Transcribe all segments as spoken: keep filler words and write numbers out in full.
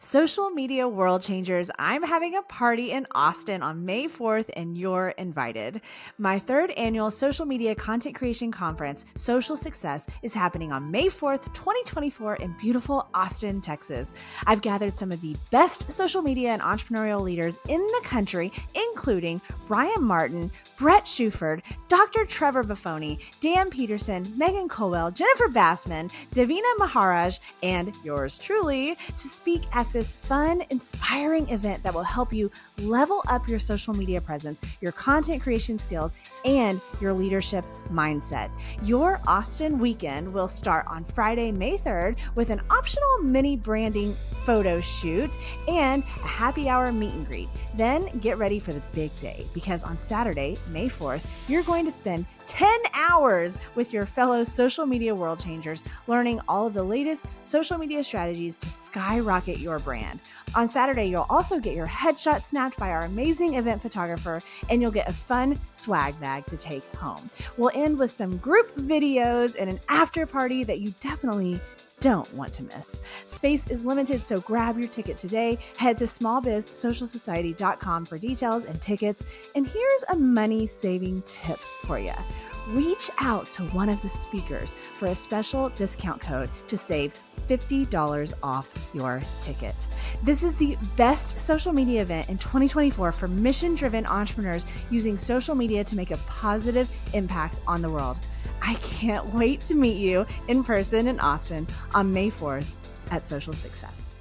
Social media world changers, I'm having a party in Austin on May fourth and you're invited. My third annual social media content creation conference, Social Success, is happening on May fourth, twenty twenty-four in beautiful Austin, Texas. I've gathered some of the best social media and entrepreneurial leaders in the country, including Brian Martin, Brett Shuford, Doctor Trevor Buffoni, Dan Peterson, Megan Colwell, Jennifer Bassman, Davina Maharaj, and yours truly to speak at this fun, inspiring event that will help you level up your social media presence, your content creation skills, and your leadership mindset. Your Austin weekend will start on Friday, May third with an optional mini branding photo shoot and a happy hour meet and greet. Then get ready for the big day because on Saturday, May fourth, you're going to spend ten hours with your fellow social media world changers, learning all of the latest social media strategies to skyrocket your brand. On Saturday, you'll also get your headshot snapped by our amazing event photographer, and you'll get a fun swag bag to take home. We'll end with some group videos and an after party that you definitely don't want to miss. Space is limited, so grab your ticket today. Head to small biz social society dot com for details and tickets. And here's a money-saving tip for you. Reach out to one of the speakers for a special discount code to save fifty dollars off your ticket. This is the best social media event in twenty twenty-four for mission-driven entrepreneurs using social media to make a positive impact on the world. I can't wait to meet you in person in Austin on May fourth at Social Success.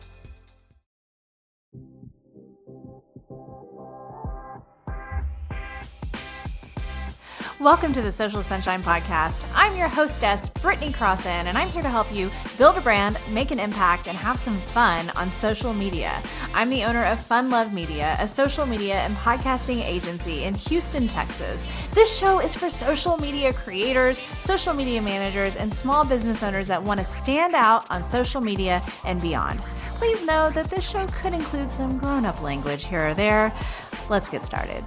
Welcome to the Social Sunshine Podcast. I'm your hostess, Brittany Crossan, and I'm here to help you build a brand, make an impact, and have some fun on social media. I'm the owner of Fun Love Media, a social media and podcasting agency in Houston, Texas. This show is for social media creators, social media managers, and small business owners that want to stand out on social media and beyond. Please know that this show could include some grown-up language here or there. Let's get started.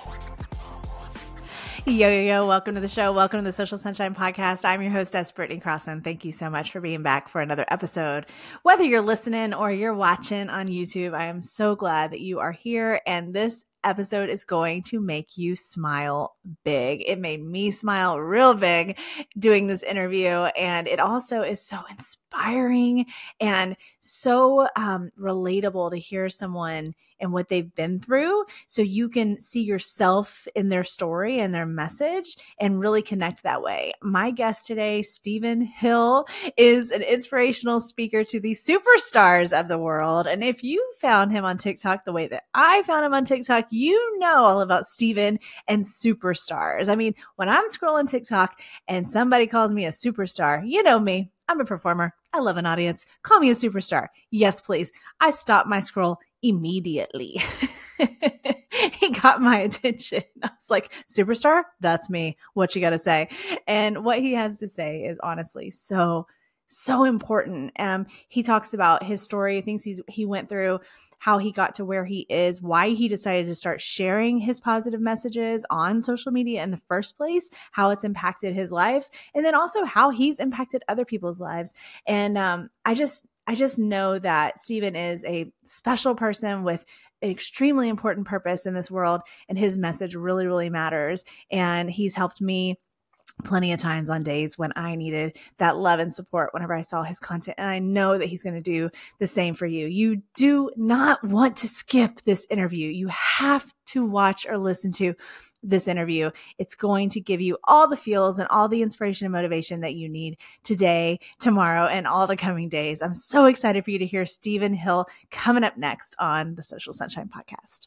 Yo, yo, yo, welcome to the show. Welcome to the Social Sunshine Podcast. I'm your hostess, Brittany Crossan. Thank you so much for being back for another episode. Whether you're listening or you're watching on YouTube, I am so glad that you are here. And this episode is going to make you smile big. It made me smile real big doing this interview. And it also is so inspiring and so um, relatable to hear someone and what they've been through. So you can see yourself in their story and their message and really connect that way. My guest today, Stephen Hill, is an inspirational speaker to the superstars of the world. And if you found him on TikTok the way that I found him on TikTok, you know all about Stephen and superstars. I mean, when I'm scrolling TikTok and somebody calls me a superstar, you know me. I'm a performer. I love an audience. Call me a superstar. Yes, please. I stop my scroll immediately. He got my attention. I was like, superstar? That's me. What you got to say? And what he has to say is honestly so, so important. Um, he talks about his story, things he's, he went through, how he got to where he is, why he decided to start sharing his positive messages on social media in the first place, how it's impacted his life, and then also how he's impacted other people's lives. And um, I just, I just know that Stephen is a special person with an extremely important purpose in this world, and his message really, really matters. And he's helped me plenty of times on days when I needed that love and support whenever I saw his content. And I know that he's going to do the same for you. You do not want to skip this interview. You have to watch or listen to this interview. It's going to give you all the feels and all the inspiration and motivation that you need today, tomorrow, and all the coming days. I'm so excited for you to hear Stephen Hill coming up next on the Social Sunshine Podcast.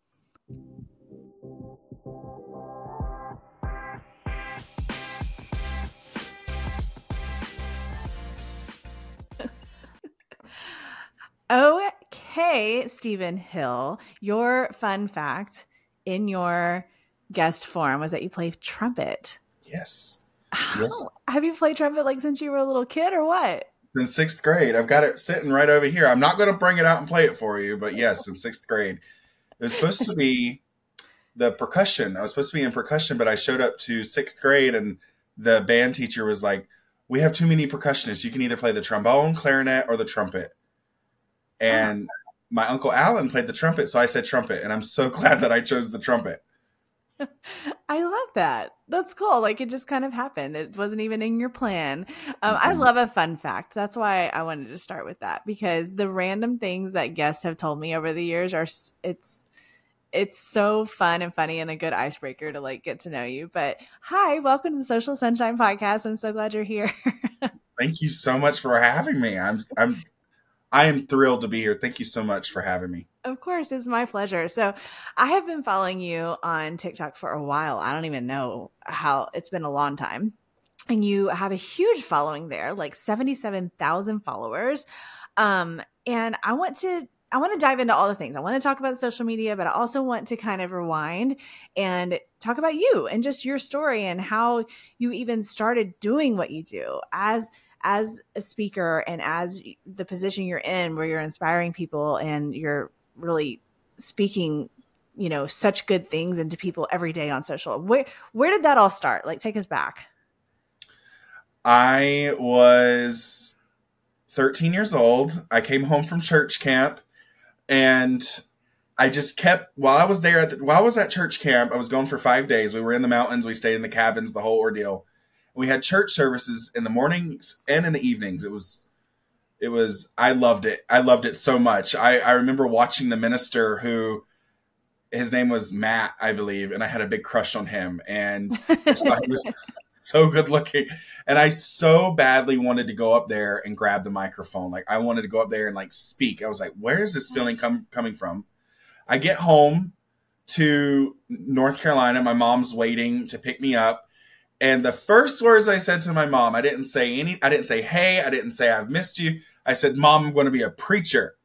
Okay, Stephen Hill, your fun fact in your guest form was that you play trumpet. Yes. How, yes. Have you played trumpet like since you were a little kid or what? In sixth grade. I've got it sitting right over here. I'm not going to bring it out and play it for you, but yes, in sixth grade. It was supposed to be the percussion. I was supposed to be in percussion, but I showed up to sixth grade and the band teacher was like, we have too many percussionists. You can either play the trombone, clarinet, or the trumpet. And my Uncle Alan played the trumpet, so I said trumpet, and I'm so glad that I chose the trumpet. I love that. That's cool. Like it just kind of happened. It wasn't even in your plan. Um, mm-hmm. I love a fun fact. That's why I wanted to start with that, because the random things that guests have told me over the years are it's it's so fun and funny and a good icebreaker to like get to know you. But hi, welcome to the Social Sunshine Podcast. I'm so glad you're here. Thank you so much for having me. I'm I'm I am thrilled to be here. Thank you so much for having me. Of course, it's my pleasure. So I have been following you on TikTok for a while. I don't even know how, it's been a long time. And you have a huge following there, like seventy-seven thousand followers. Um, and I want to I want to dive into all the things. I want to talk about social media, but I also want to kind of rewind and talk about you and just your story and how you even started doing what you do as as a speaker and as the position you're in, where you're inspiring people and you're really speaking, you know, such good things into people every day on social. Where where did that all start? Like, take us back. I was thirteen years old. I came home from church camp, and I just kept, while I was there, at the, while I was at church camp, I was going for five days. We were in the mountains. We stayed in the cabins, the whole ordeal. We had church services in the mornings and in the evenings. It was, it was, I loved it. I loved it so much. I, I remember watching the minister who, his name was Matt, I believe, and I had a big crush on him. And I just thought he was so good looking. And I so badly wanted to go up there and grab the microphone. Like, I wanted to go up there and like speak. I was like, where is this feeling come, coming from? I get home to North Carolina. My mom's waiting to pick me up. And the first words I said to my mom, I didn't say any, I didn't say, hey, I didn't say I've missed you. I said, Mom, I'm going to be a preacher.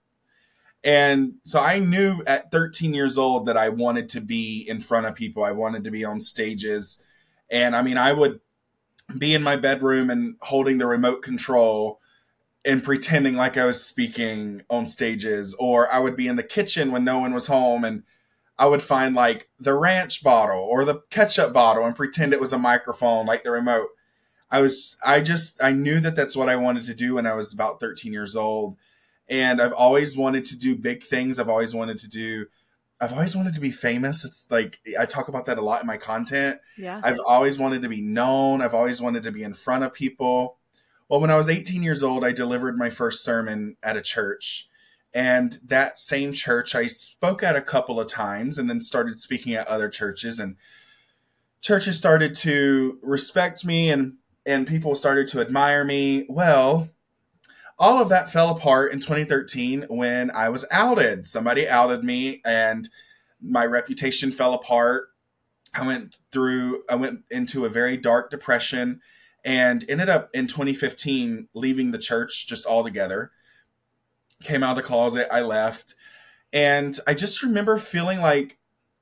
And so I knew at thirteen years old that I wanted to be in front of people. I wanted to be on stages. And I mean, I would be in my bedroom and holding the remote control and pretending like I was speaking on stages. Or I would be in the kitchen when no one was home, and I would find like the ranch bottle or the ketchup bottle and pretend it was a microphone, like the remote. I was, I just, I knew that that's what I wanted to do when I was about thirteen years old. And I've always wanted to do big things. I've always wanted to do, I've always wanted to be famous. It's like, I talk about that a lot in my content. Yeah. I've always wanted to be known. I've always wanted to be in front of people. Well, when I was eighteen years old, I delivered my first sermon at a church. And that same church, I spoke at a couple of times and then started speaking at other churches. And churches started to respect me, and, and people started to admire me. Well, all of that fell apart in twenty thirteen when I was outed. Somebody outed me and my reputation fell apart. I went through, I went into a very dark depression and ended up in twenty fifteen leaving the church just altogether. Came out of the closet, I left. And I just remember feeling like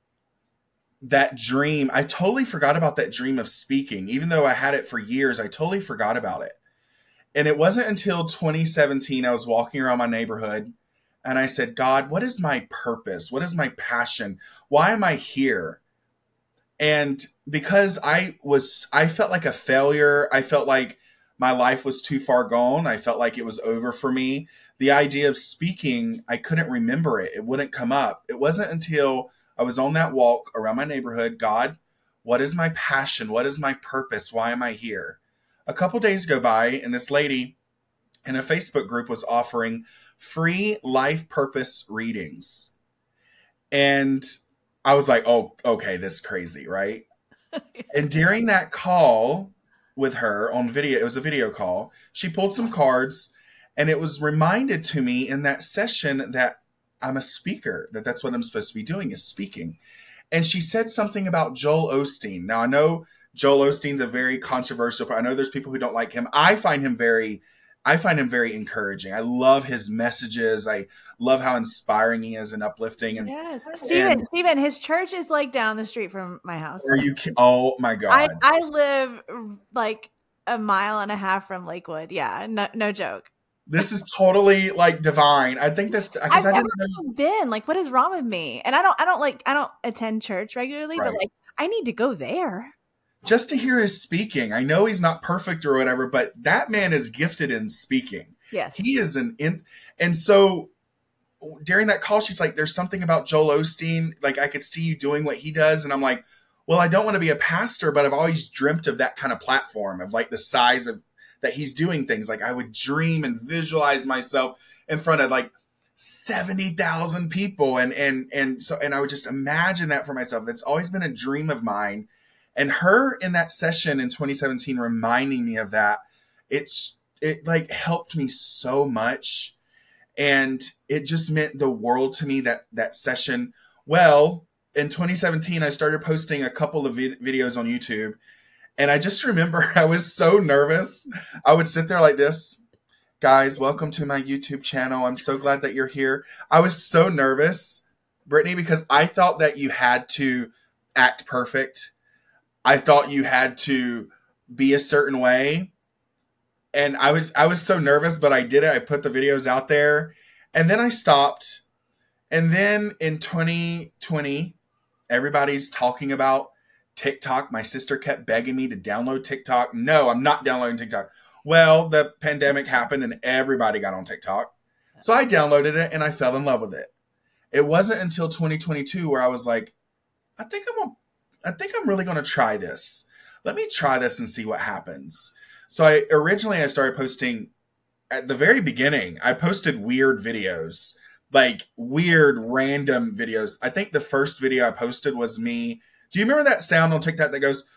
that dream, I totally forgot about that dream of speaking. Even though I had it for years, I totally forgot about it. And it wasn't until twenty seventeen, I was walking around my neighborhood and I said, God, what is my purpose? What is my passion? Why am I here? And because I was, I felt like a failure. I felt like my life was too far gone. I felt like it was over for me. The idea of speaking, I couldn't remember it. It wouldn't come up. It wasn't until I was on that walk around my neighborhood, God, what is my passion? What is my purpose? Why am I here? A couple days go by, and this lady in a Facebook group was offering free life purpose readings. And I was like, oh, okay, this is crazy, right? And during that call with her on video, it was a video call, she pulled some cards, and it was reminded to me in that session that I'm a speaker, that that's what I'm supposed to be doing, is speaking. And she said something about Joel Osteen. Now, I know Joel Osteen's a very controversial, I know there's people who don't like him. I find him very, I find him very encouraging. I love his messages. I love how inspiring he is and uplifting. And yes, Stephen, and, Stephen, his church is like down the street from my house. Are you? Oh my God! I, I live like a mile and a half from Lakewood. Yeah, no, no joke. This is totally like divine. I think this. I've I never know. been like, what is wrong with me? And I don't, I don't like, I don't attend church regularly, right. But like, I need to go there. Just to hear his speaking. I know he's not perfect or whatever, but that man is gifted in speaking. Yes. He is an in. And so during that call, she's like, there's something about Joel Osteen. Like, I could see you doing what he does. And I'm like, well, I don't want to be a pastor, but I've always dreamt of that kind of platform, of like the size of that he's doing things. Like, I would dream and visualize myself in front of like seventy thousand people. And, and, and so, and I would just imagine that for myself. That's always been a dream of mine. And her in that session in twenty seventeen, reminding me of that, it's, it like helped me so much. And it just meant the world to me, that, that session. Well, in twenty seventeen, I started posting a couple of vid- videos on YouTube. And I just remember I was so nervous. I would sit there like this. Guys, welcome to my YouTube channel. I'm so glad that you're here. I was so nervous, Brittany, because I thought that you had to act perfect. I thought you had to be a certain way. And I was I was so nervous, but I did it. I put the videos out there. And then I stopped. And then in twenty twenty, everybody's talking about TikTok. My sister kept begging me to download TikTok. No, I'm not downloading TikTok. Well, the pandemic happened and everybody got on TikTok. So I downloaded it and I fell in love with it. It wasn't until twenty twenty-two where I was like, I think I'm gonna, I think I'm really going to try this. Let me try this and see what happens. So I originally I started posting at the very beginning. I posted weird videos. Like weird random videos. I think the first video I posted was me. Do you remember that sound on TikTok that goes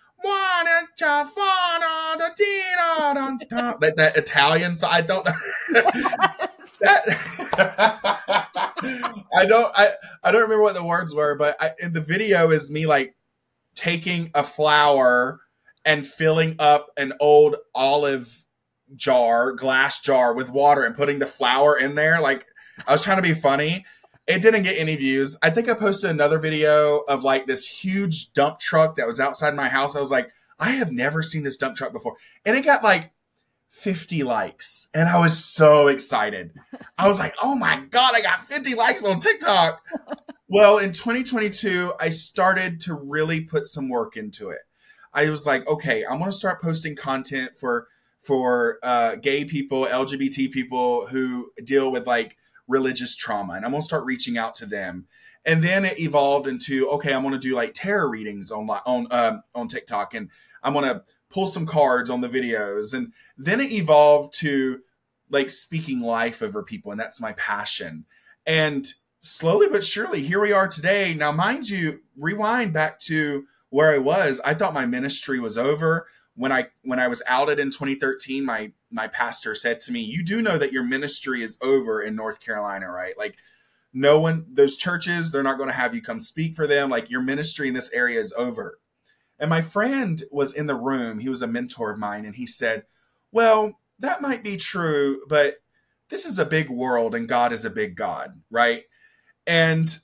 that that Italian? So I don't know. that I don't I, I don't remember what the words were, but I, in the video is me like taking a flower and filling up an old olive jar, glass jar with water and putting the flower in there. Like, I was trying to be funny. It didn't get any views. I think I posted another video of like this huge dump truck that was outside my house. I was like, I have never seen this dump truck before. And it got like fifty likes. And I was so excited. I was like, oh my God, I got fifty likes on TikTok. Well, in twenty twenty-two, I started to really put some work into it. I was like, okay, I'm going to start posting content for, for uh, gay people, L G B T people who deal with like religious trauma, and I'm gonna start reaching out to them. And then it evolved into, okay, I'm gonna do like tarot readings on on um, on TikTok, and I'm gonna pull some cards on the videos. And then it evolved to like speaking life over people, and that's my passion. And slowly but surely, here we are today. Now, mind you, rewind back to where I was. I thought my ministry was over. When I when I was outed in twenty thirteen, my my pastor said to me, you do know that your ministry is over in North Carolina, right? Like, no one, those churches, they're not going to have you come speak for them. Like, your ministry in this area is over. And my friend was in the room. He was a mentor of mine. And he said, well, that might be true, but this is a big world and God is a big God, right? And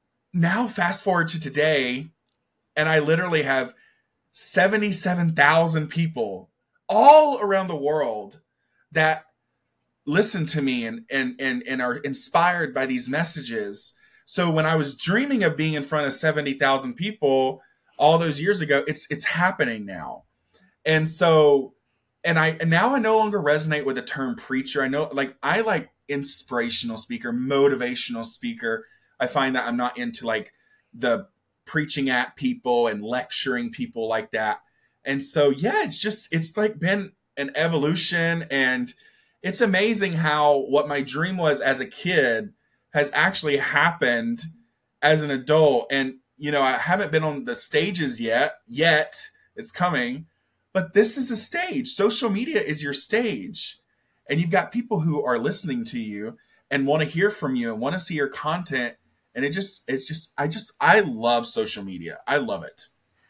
now fast forward to today, and I literally have seventy-seven thousand people all around the world that listen to me and, and, and, and are inspired by these messages. So when I was dreaming of being in front of seventy thousand people all those years ago, it's, it's happening now. And so, and I, and now I no longer resonate with the term preacher. I know, like, I like inspirational speaker, motivational speaker. I find that I'm not into like the preaching at people and lecturing people like that. And so, yeah, it's just, it's like been an evolution, and it's amazing how what my dream was as a kid has actually happened as an adult. And, you know, I haven't been on the stages yet, yet it's coming, but this is a stage. Social media is your stage, and you've got people who are listening to you and want to hear from you and want to see your content. And it just, it's just, I just, I love social media. I love it.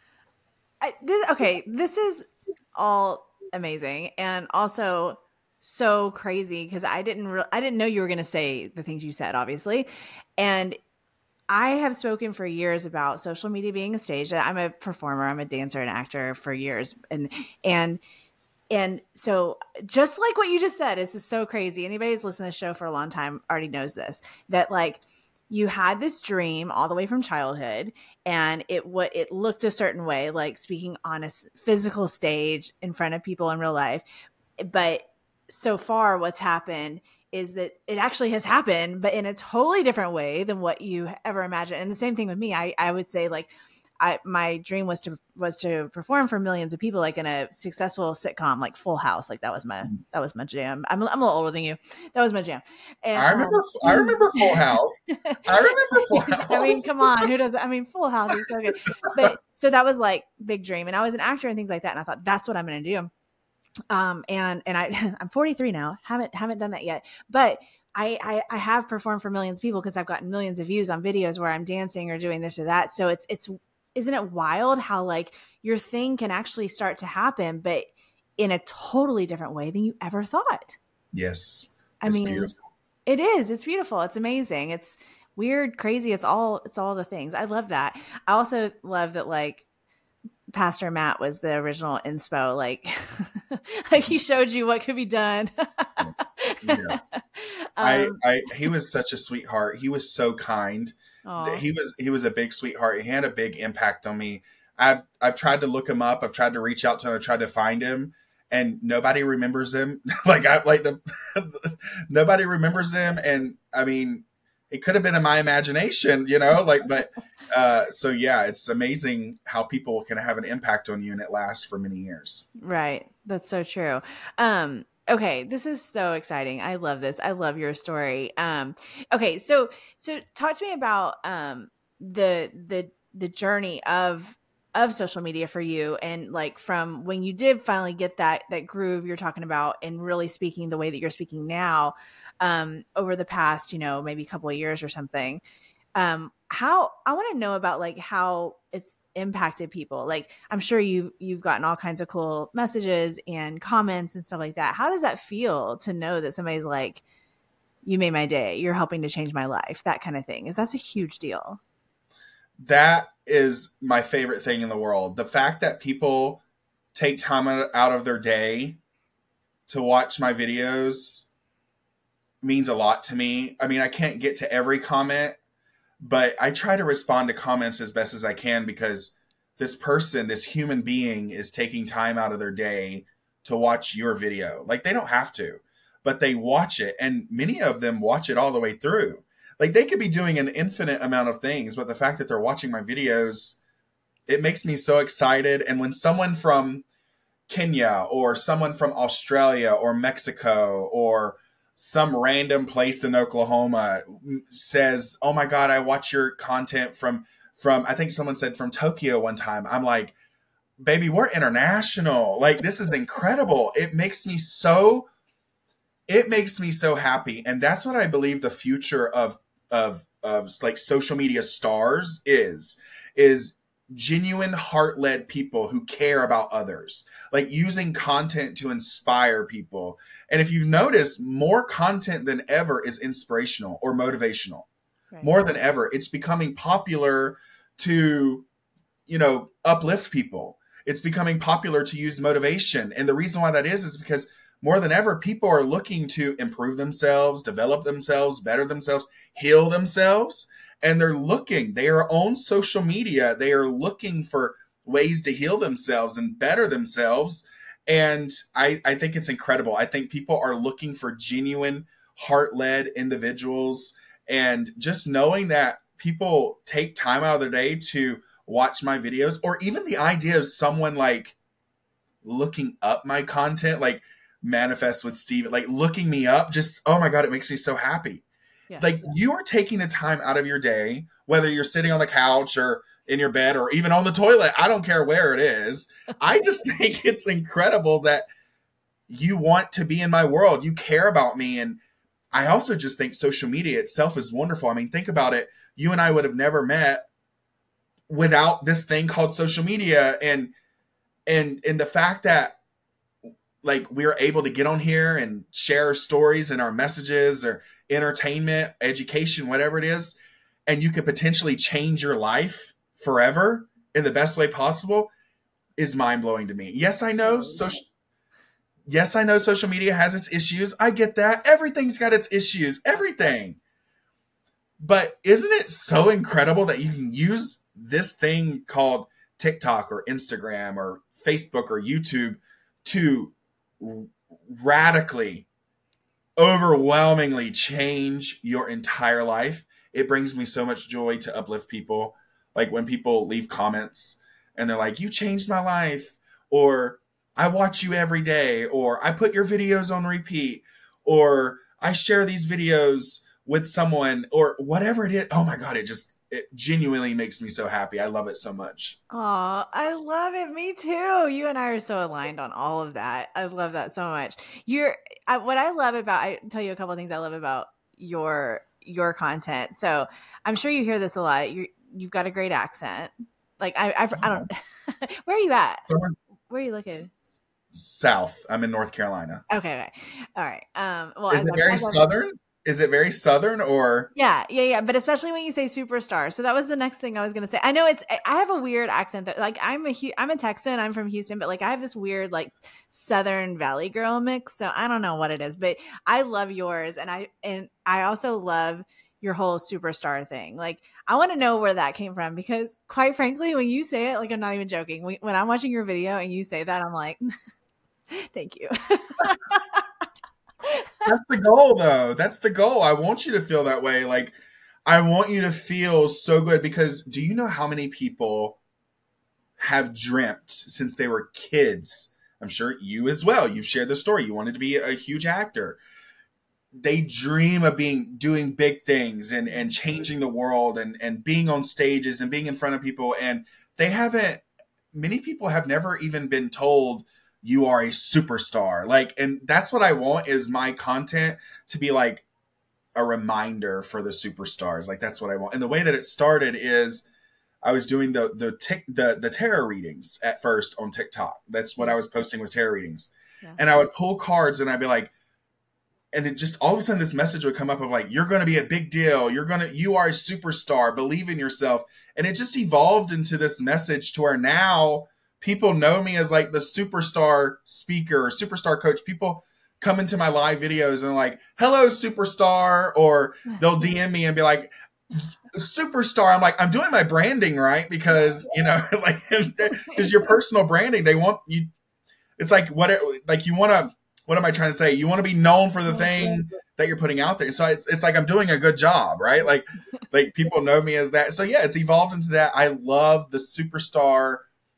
I, this, okay, this is all amazing, and also so crazy because I didn't, re- I didn't know you were going to say the things you said, obviously, and I have spoken for years about social media being a stage. I'm a performer, I'm a dancer and actor for years, and and and so just like what you just said, this is so crazy. Anybody who's listened to the show for a long time already knows this. That like. You had this dream all the way from childhood, and it what it looked a certain way, like speaking on a physical stage in front of people in real life. But so far, what's happened is that it actually has happened, but in a totally different way than what you ever imagined. And the same thing with me. I, I would say like, I, my dream was to, was to perform for millions of people, like in a successful sitcom, like Full House. Like that was my, that was my jam. I'm, I'm a little older than you. That was my jam. And, I remember, um, I remember Full House. I remember Full House. I mean, come on, who doesn't? I mean, Full House is so good. But so that was like big dream. And I was an actor and things like that. And I thought, that's what I'm going to do. Um, and, and I, I'm forty-three now, haven't, haven't done that yet, but I, I, I have performed for millions of people because I've gotten millions of views on videos where I'm dancing or doing this or that. So it's, it's, isn't it wild how like your thing can actually start to happen, but in a totally different way than you ever thought? Yes. I mean, beautiful. It is, it's beautiful. It's amazing. It's weird, crazy. It's all, it's all the things. I love that. I also love that like Pastor Matt was the original inspo. Like, like he showed you what could be done. Yes. um, I, I, he was such a sweetheart. He was so kind. Aww. He was, he was a big sweetheart. He had a big impact on me. I've, I've tried to look him up. I've tried to reach out to him. I've tried to find him and nobody remembers him. like I, like the, nobody remembers him. And I mean, it could have been in my imagination, you know, like, but, uh, so yeah, it's amazing how people can have an impact on you and it lasts for many years. Right. That's so true. Um, Okay, this is so exciting. I love this. I love your story. Um, okay, so so talk to me about um, the the the journey of of social media for you, and like from when you did finally get that that groove you're talking about, and really speaking the way that you're speaking now, um, over the past, you know, maybe a couple of years or something. Um, how I want to know about like how it's impacted people. Like I'm sure you've you've gotten all kinds of cool messages and comments and stuff like that. How does that feel to know that somebody's like, you made my day, you're helping to change my life, that kind of thing? Is that's a huge deal. That is my favorite thing in the world. The fact that people take time out of their day to watch my videos means a lot to me. I mean, I can't get to every comment, but I try to respond to comments as best as I can because this person, this human being is taking time out of their day to watch your video. Like they don't have to, but they watch it. And many of them watch it all the way through. Like they could be doing an infinite amount of things, but the fact that they're watching my videos, it makes me so excited. And when someone from Kenya or someone from Australia or Mexico or some random place in Oklahoma says, oh my God, I watch your content from, from, I think someone said from Tokyo one time. I'm like, baby, we're international. Like, this is incredible. It makes me so, it makes me so happy. And that's what I believe the future of, of, of like social media stars is, is genuine heart-led people who care about others, like using content to inspire people. And if you've noticed, more content than ever is inspirational or motivational. Right. More than ever, it's becoming popular to, you know, uplift people. It's becoming popular to use motivation. And the reason why that is, is because more than ever, people are looking to improve themselves, develop themselves, better themselves, heal themselves. And they're looking, they are on social media. They are looking for ways to heal themselves and better themselves. And I, I think it's incredible. I think people are looking for genuine, heart-led individuals. And just knowing that people take time out of their day to watch my videos, or even the idea of someone like looking up my content, like Manifest with Steve, like looking me up, just, oh my God, it makes me so happy. Yeah. Like you are taking the time out of your day, whether you're sitting on the couch or in your bed or even on the toilet. I don't care where it is. I just think it's incredible that you want to be in my world. You care about me. And I also just think social media itself is wonderful. I mean, think about it. You and I would have never met without this thing called social media. And, and, and the fact that like we're able to get on here and share stories and our messages or entertainment, education, whatever it is, and you could potentially change your life forever in the best way possible is mind-blowing to me. Yes, I know social Yes, I know social media has its issues. I get that. Everything's got its issues. Everything. But isn't it so incredible that you can use this thing called TikTok or Instagram or Facebook or YouTube to radically overwhelmingly change your entire life. It brings me so much joy to uplift people. Like when people leave comments and they're like, you changed my life, or I watch you every day, or I put your videos on repeat, or I share these videos with someone, or whatever it is. Oh my God, it just, it genuinely makes me so happy. I love it so much. Oh, I love it. Me too. You and I are so aligned on all of that. I love that so much. You're I, what I love about, I tell you a couple of things I love about your, your content. So I'm sure you hear this a lot. You you've got a great accent. Like I, I, I don't, where are you at? Where are you looking? South. I'm in North Carolina. Okay. Okay. All right. Um, well, is I, it very I, I, Southern? Is it very Southern or? Yeah, yeah, yeah. But especially when you say superstar. So that was the next thing I was going to say. I know it's, I have a weird accent that like, I'm a, I'm a Texan, I'm from Houston, but like I have this weird like Southern Valley girl mix. So I don't know what it is, but I love yours. And I, and I also love your whole superstar thing. Like I want to know where that came from, because quite frankly, when you say it, like I'm not even joking. When I'm watching your video and you say that, I'm like, thank you. That's the goal, though. That's the goal. I want you to feel that way. Like, I want you to feel so good, because do you know how many people have dreamt since they were kids? I'm sure you as well. You've shared the story. You wanted to be a huge actor. They dream of being doing big things and, and changing the world and, and being on stages and being in front of people. And they haven't, many people have never even been told you are a superstar. Like, and that's what I want, is my content to be like a reminder for the superstars. Like, that's what I want. And the way that it started is I was doing the, the, tic, the, the tarot readings at first on TikTok. That's what I was posting, was tarot readings. Yeah. And I would pull cards and I'd be like, and it just, all of a sudden this message would come up of like, you're going to be a big deal. You're going to, you are a superstar, believe in yourself. And it just evolved into this message to where now people know me as like the superstar speaker or superstar coach. People come into my live videos and like, hello, superstar, or they'll D M me and be like, superstar. I'm like, I'm doing my branding right, because, you know, like, because your personal branding, they want you. It's like, what, like you want to, what am I trying to say? You want to be known for the thing that you're putting out there. So it's, it's like, I'm doing a good job, right? Like, like people know me as that. So yeah, it's evolved into that. I love the superstar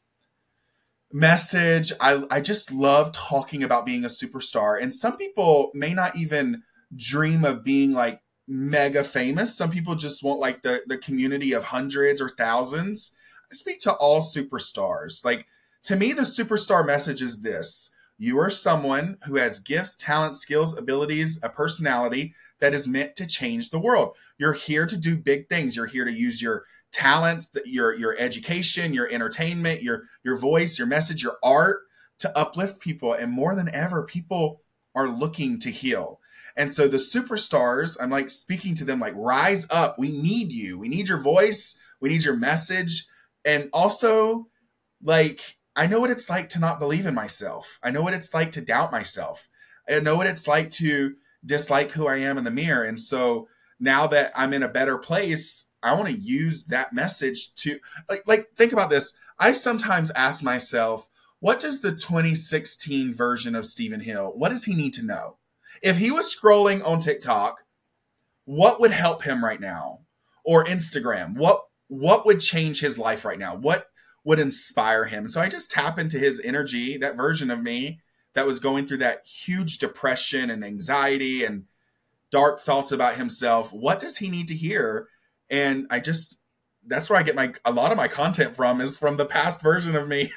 message. I, I just love talking about being a superstar. And some people may not even dream of being like mega famous. Some people just want like the, the community of hundreds or thousands. I speak to all superstars. Like, to me, the superstar message is this: you are someone who has gifts, talents, skills, abilities, a personality that is meant to change the world. You're here to do big things. You're here to use your talents, your your education, your entertainment, your your voice, your message, your art to uplift people. And more than ever, people are looking to heal. And so the superstars, I'm like speaking to them like, rise up. We need you. We need your voice. We need your message. And also, like, I know what it's like to not believe in myself. I know what it's like to doubt myself. I know what it's like to dislike who I am in the mirror. And so now that I'm in a better place, I want to use that message to like, like, think about this. I sometimes ask myself, what does the twenty sixteen version of Stephen Hill, what does he need to know? If he was scrolling on TikTok, what would help him right now? Or Instagram, what, what would change his life right now? What would inspire him? And so I just tap into his energy, that version of me that was going through that huge depression and anxiety and dark thoughts about himself. What does he need to hear? And I just, that's where I get my, a lot of my content from, is from the past version of me.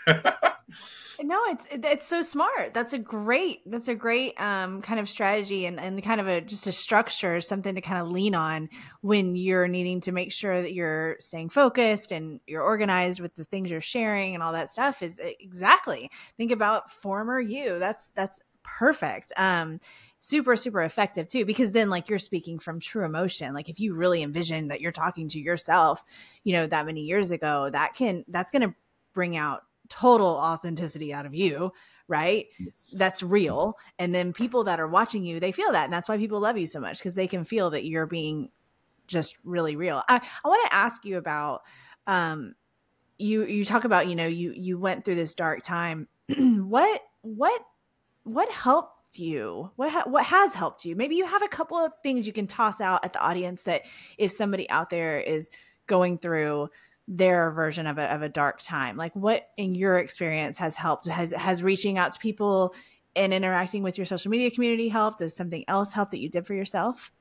No, it's it's so smart. That's a great that's a great um, kind of strategy and, and kind of a just a structure, something to kind of lean on when you're needing to make sure that you're staying focused and you're organized with the things you're sharing and all that stuff. Is exactly, think about former you. That's that's perfect. Um, super super effective too, because then like you're speaking from true emotion. Like if you really envision that you're talking to yourself, you know, that many years ago, that can that's going to bring out total authenticity out of you, right? Yes. That's real. And then people that are watching you, they feel that. And that's why people love you so much, because they can feel that you're being just really real. I, I want to ask you about, um, you, you talk about, you know, you, you went through this dark time. what, what, what helped helped you? What ha- what has helped you? Maybe you have a couple of things you can toss out at the audience that if somebody out there is going through their version of a, of a dark time, like what in your experience has helped? Has, has reaching out to people and interacting with your social media community helped? Does something else help that you did for yourself?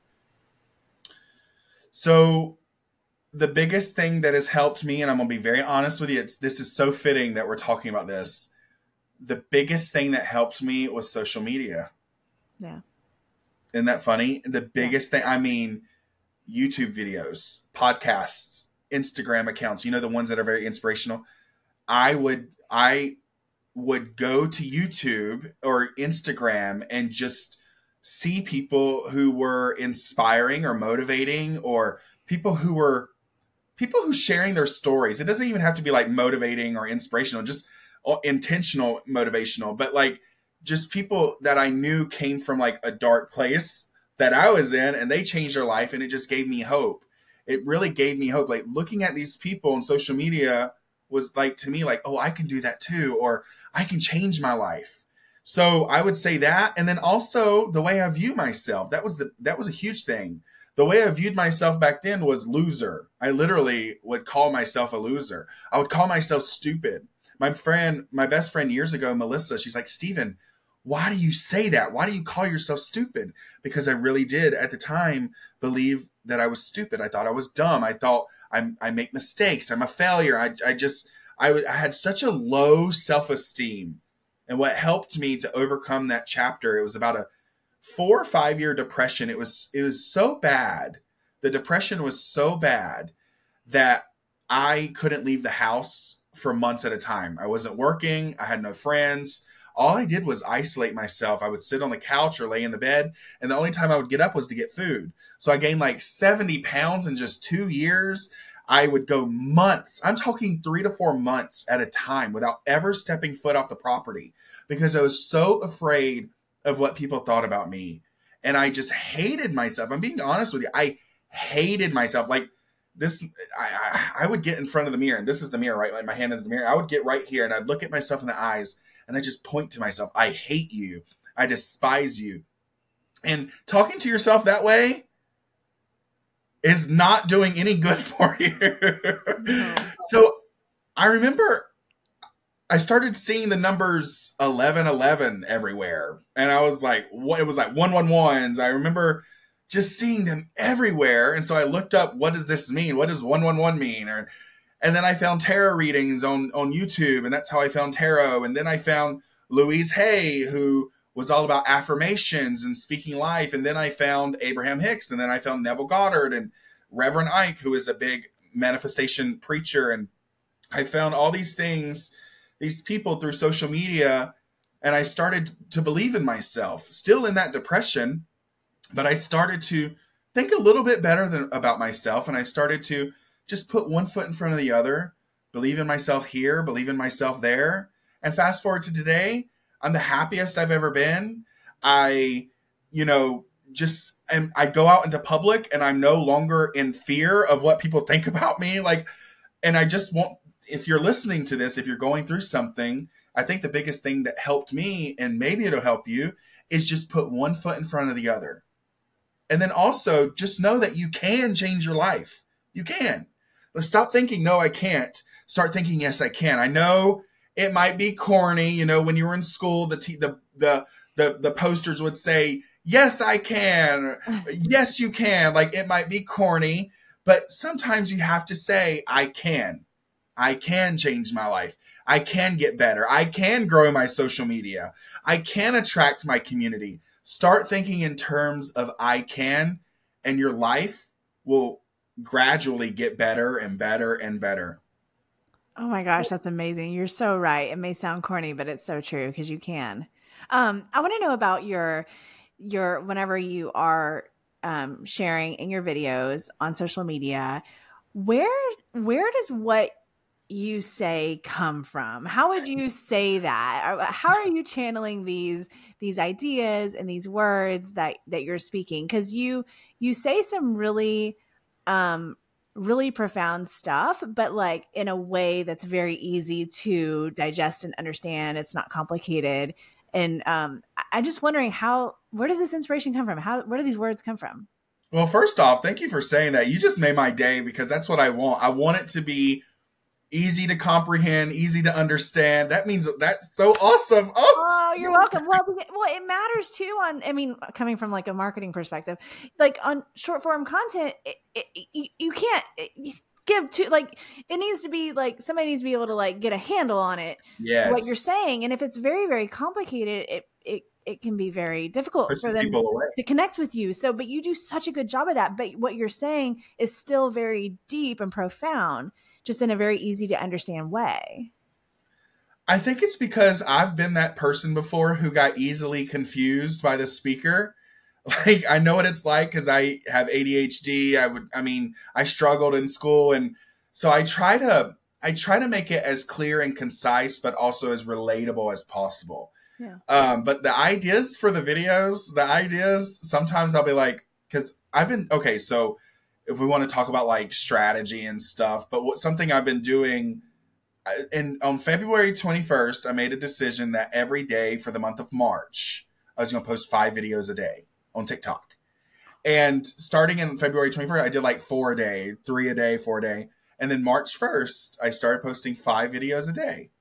So the biggest thing that has helped me, and I'm going to be very honest with you, it's, this is so fitting that we're talking about this. The biggest thing that helped me was social media. Yeah. Isn't that funny? The biggest yeah. thing, I mean, YouTube videos, podcasts, Instagram accounts, you know, the ones that are very inspirational. I would, I would go to YouTube or Instagram and just see people who were inspiring or motivating, or people who were people who sharing their stories. It doesn't even have to be like motivating or inspirational, just intentional motivational, but like just people that I knew came from like a dark place that I was in, and they changed their life, and it just gave me hope. It really gave me hope. Like looking at these people on social media was like, to me, like, oh, I can do that too, or I can change my life. So I would say that. And then also the way I view myself, that was the, that was a huge thing. The way I viewed myself back then was loser. I literally would call myself a loser. I would call myself stupid. My friend, my best friend years ago, Melissa, she's like, Stephen, why do you say that? Why do you call yourself stupid? Because I really did at the time believe that I was stupid. I thought I was dumb. I thought I'm, I make mistakes. I'm a failure. I, I just, I, w- I had such a low self-esteem. And what helped me to overcome that chapter, it was about a four or five year depression. It was, it was so bad. The depression was so bad that I couldn't leave the house for months at a time. I wasn't working. I had no friends. All I did was isolate myself. I would sit on the couch or lay in the bed, and the only time I would get up was to get food. So I gained like seventy pounds in just two years. I would go months. I'm talking three to four months at a time without ever stepping foot off the property, because I was so afraid of what people thought about me. And I just hated myself. I'm being honest with you. I hated myself. Like this, I, I, I would get in front of the mirror, and this is the mirror, right? Like my hand is the mirror. I would get right here, and I'd look at myself in the eyes, and I just point to myself. I hate you. I despise you. And talking to yourself that way is not doing any good for you. No. So I remember I started seeing the numbers eleven eleven everywhere. And I was like, what? It was like one one ones. I remember just seeing them everywhere. And so I looked up, what does this mean? What does one one one mean? Or, and then I found tarot readings on, on YouTube, and that's how I found tarot. And then I found Louise Hay, who was all about affirmations and speaking life. And then I found Abraham Hicks, and then I found Neville Goddard and Reverend Ike, who is a big manifestation preacher. And I found all these things, these people through social media, and I started to believe in myself, still in that depression, but I started to think a little bit better than, about myself. And I started to just put one foot in front of the other, believe in myself here, believe in myself there. And fast forward to today, I'm the happiest I've ever been. I, you know, just, am, I go out into public, and I'm no longer in fear of what people think about me. Like, and I just want, if you're listening to this, if you're going through something, I think the biggest thing that helped me, and maybe it'll help you, is just put one foot in front of the other. And then also just know that you can change your life. You can. But stop thinking, no, I can't. Start thinking, yes, I can. I know it might be corny. You know, when you were in school, the t- the, the the the posters would say, yes, I can. Yes, you can. Like, it might be corny, but sometimes you have to say, I can. I can change my life. I can get better. I can grow my social media. I can attract my community. Start thinking in terms of I can, and your life will gradually get better and better and better. Oh my gosh, that's amazing. You're so right. It may sound corny, but it's so true, because you can. Um, I want to know about your, your, whenever you are um, sharing in your videos on social media, where, where does what you say come from? How would you say that? How are you channeling these, these ideas and these words that, that you're speaking? Because you, you say some really, um, really profound stuff, but like in a way that's very easy to digest and understand. It's not complicated. And um, I- I'm just wondering how, where does this inspiration come from? How, where do these words come from? Well, first off, thank you for saying that. You just made my day because that's what I want. I want it to be easy to comprehend, easy to understand. That means that's so awesome. Oh, oh you're welcome. Well, well, it matters too on, I mean, coming from like a marketing perspective, like on short form content, it, it, you, you can't give to like, it needs to be like, somebody needs to be able to like get a handle on it, yes. what you're saying. And if it's very, very complicated, it, it, it can be very difficult Pushes for them to connect with you. So, but you do such a good job of that. But what you're saying is still very deep and profound, just in a very easy to understand way. I think it's because I've been that person before who got easily confused by the speaker. Like, I know what it's like because I have A D H D. I would, I mean, I struggled in school. And so I try to, I try to make it as clear and concise, but also as relatable as possible. Yeah. Um, but the ideas for the videos, the ideas, sometimes I'll be like, because I've been, okay, so if we want to talk about like strategy and stuff, but what something I've been doing, and on February twenty-first, I made a decision that every day for the month of March, I was going to post five videos a day on TikTok. And starting in February twenty-first, I did like four a day, three a day, four a day. And then March first, I started posting five videos a day.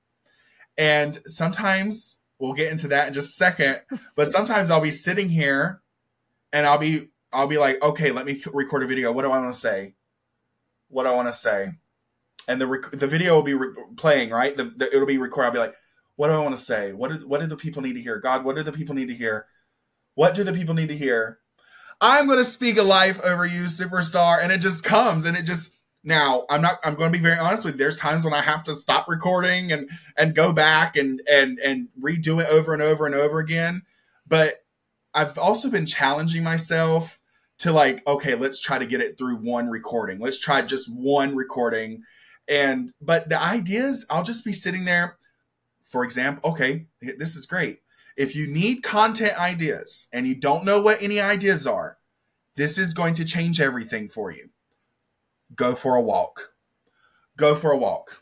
And sometimes, we'll get into that in just a second, but sometimes I'll be sitting here and I'll be, I'll be like, okay, let me record a video. What do I want to say? What do I want to say? And the rec- the video will be re- playing, right? The, the, it'll be recorded. I'll be like, what do I want to say? What do, what do the people need to hear? God, what do the people need to hear? What do the people need to hear? I'm going to speak a life over you, superstar. And it just comes and it just, now I'm not, I'm going to be very honest with you. There's times when I have to stop recording and, and go back and, and, and redo it over and over and over again. But I've also been challenging myself to like, okay, let's try to get it through one recording. Let's try just one recording. And, but the ideas, I'll just be sitting there, for example, okay, this is great. If you need content ideas and you don't know what any ideas are, this is going to change everything for you. Go for a walk. Go for a walk.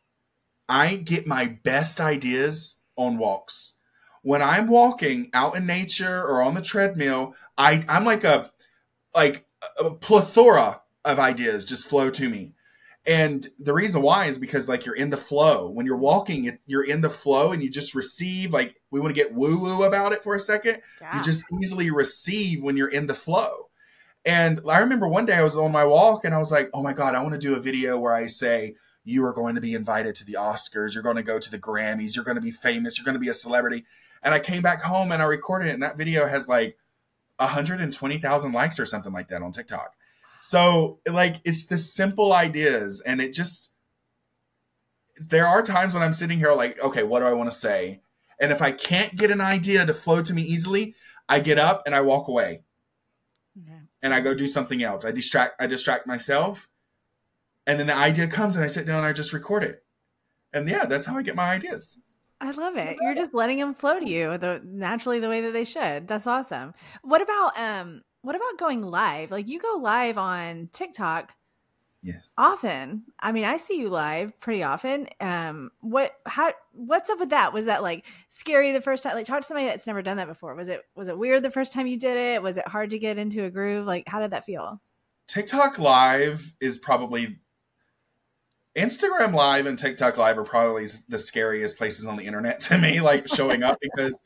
I get my best ideas on walks. When I'm walking out in nature or on the treadmill, I, I'm like a, like a plethora of ideas just flow to me. And the reason why is because like you're in the flow. When you're walking, it, you're in the flow and you just receive. Like we want to get woo woo about it for a second. Yeah. You just easily receive when you're in the flow. And I remember one day I was on my walk and I was like, oh my God, I want to do a video where I say, you are going to be invited to the Oscars. You're going to go to the Grammys. You're going to be famous. You're going to be a celebrity. And I came back home and I recorded it. And that video has like one hundred twenty thousand likes or something like that on TikTok. So like, it's the simple ideas. And it just, there are times when I'm sitting here like, okay, what do I want to say? And if I can't get an idea to flow to me easily, I get up and I walk away. Okay. And I go do something else. I distract, I distract myself. And then the idea comes and I sit down and I just record it. And yeah, that's how I get my ideas. I love it. You're just letting them flow to you the naturally the way that they should. That's awesome. What about um what about going live? Like you go live on TikTok yes. often. I mean, I see you live pretty often. Um what how what's up with that? Was that like scary the first time? Like talk to somebody that's never done that before. Was it was it weird the first time you did it? Was it hard to get into a groove? Like how did that feel? TikTok live is probably Instagram Live and TikTok Live are probably the scariest places on the internet to me, like showing up, because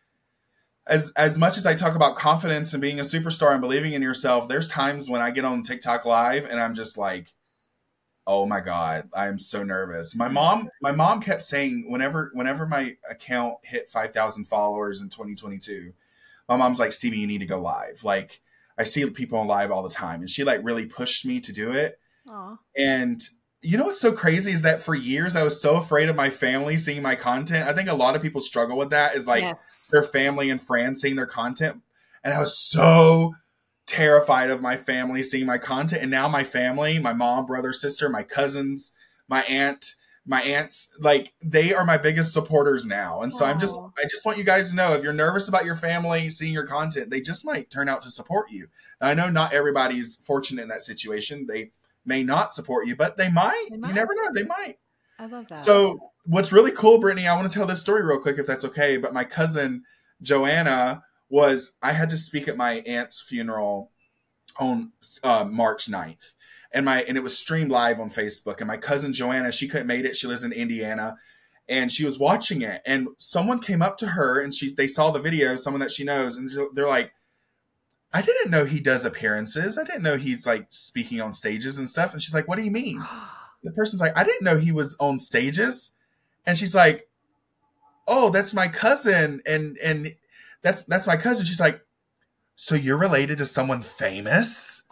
as as much as I talk about confidence and being a superstar and believing in yourself, there's times when I get on TikTok Live and I'm just like, oh my God, I'm so nervous. My mom, my mom kept saying whenever whenever my account hit five thousand followers in twenty twenty-two, my mom's like, Stevie, you need to go live. Like I see people on live all the time. And she like really pushed me to do it. Aww. And you know what's so crazy is that for years I was so afraid of my family seeing my content. I think a lot of people struggle with that, is like yes. their family and friends seeing their content. And I was so terrified of my family seeing my content. And now my family, my mom, brother, sister, my cousins, my aunt, my aunts, like they are my biggest supporters now. And so Aww. I'm just, I just want you guys to know, if you're nervous about your family seeing your content, they just might turn out to support you. Now, I know not everybody's fortunate in that situation. They may not support you, but they might. they might. You never know. They might. I love that. So what's really cool, Brittany, I want to tell this story real quick if that's okay. But my cousin Joanna was, I had to speak at my aunt's funeral on uh, March ninth. And my and it was streamed live on Facebook. And my cousin Joanna, she couldn't make it. She lives in Indiana. And she was watching it. And someone came up to her and she they saw the video, someone that she knows, and they're like, I didn't know he does appearances. I didn't know he's like speaking on stages and stuff. And she's like, what do you mean? The person's like, I didn't know he was on stages. And she's like, oh, that's my cousin. And and that's that's my cousin. She's like, so you're related to someone famous?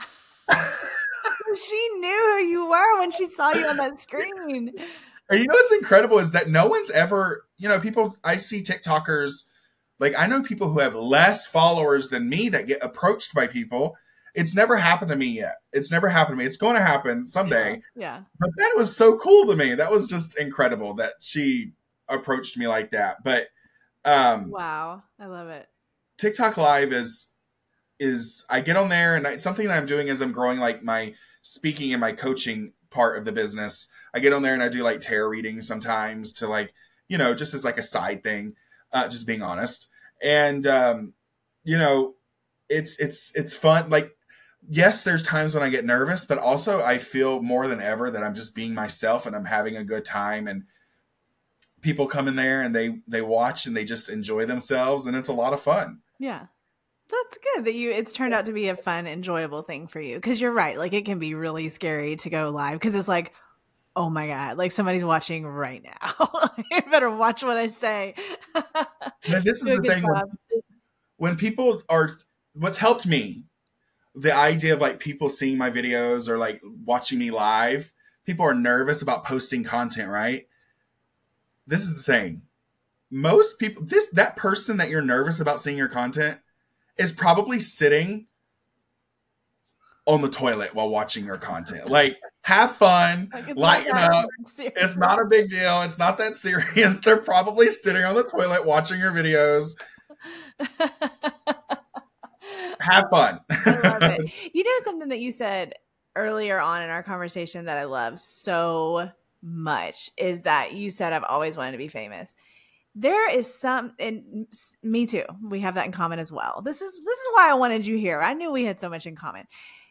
She knew who you were when she saw you on that screen. And you know what's incredible is that no one's ever, you know, people, I see TikTokers, like I know people who have less followers than me that get approached by people. It's never happened to me yet. It's never happened to me. It's going to happen someday. Yeah. yeah. But that was so cool to me. That was just incredible that she approached me like that. But um, wow, I love it. TikTok Live is, is I get on there and I, something that I'm doing is I'm growing like my speaking and my coaching part of the business. I get on there and I do like tarot readings sometimes to like, you know, just as like a side thing, uh, just being honest. And, um, you know, it's, it's, it's fun. Like, yes, there's times when I get nervous, but also I feel more than ever that I'm just being myself and I'm having a good time, and people come in there and they, they watch and they just enjoy themselves, and it's a lot of fun. Yeah. That's good that you, it's turned out to be a fun, enjoyable thing for you. Cause you're right. Like it can be really scary to go live. Cause it's like, oh my God, like somebody's watching right now. You better watch what I say. Now, this is the thing when, when people are, what's helped me, the idea of like people seeing my videos or like watching me live, people are nervous about posting content, right? This is the thing. Most people, this, that person that you're nervous about seeing your content is probably sitting on the toilet while watching your content. Like, have fun, like lighten up. It's not a big deal. It's not that serious. They're probably sitting on the toilet watching your videos. Have fun. I love it. You know something that you said earlier on in our conversation that I love so much is that you said, I've always wanted to be famous. There is some, and me too. We have that in common as well. This is this is why I wanted you here. I knew we had so much in common.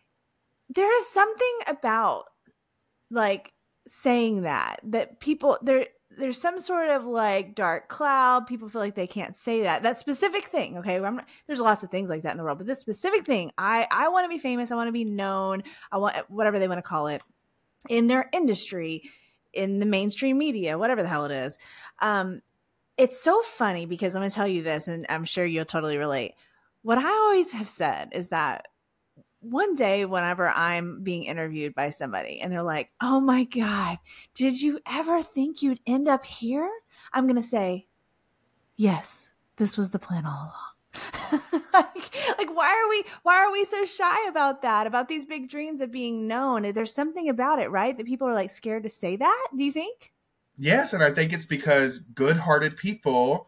There is something about like saying that that people there. There's some sort of like dark cloud. People feel like they can't say that. That specific thing. Okay, I'm not, there's lots of things like that in the world, but this specific thing, I I want to be famous. I want to be known. I want whatever they want to call it in their industry, in the mainstream media, whatever the hell it is. Um, It's so funny because I'm going to tell you this, and I'm sure you'll totally relate. What I always have said is that one day whenever I'm being interviewed by somebody and they're like, oh my God, did you ever think you'd end up here? I'm going to say, yes, this was the plan all along. like, like, why are we, why are we so shy about that, about these big dreams of being known? There's something about it, right? That people are like scared to say that. Do you think? Yes, and I think it's because good-hearted people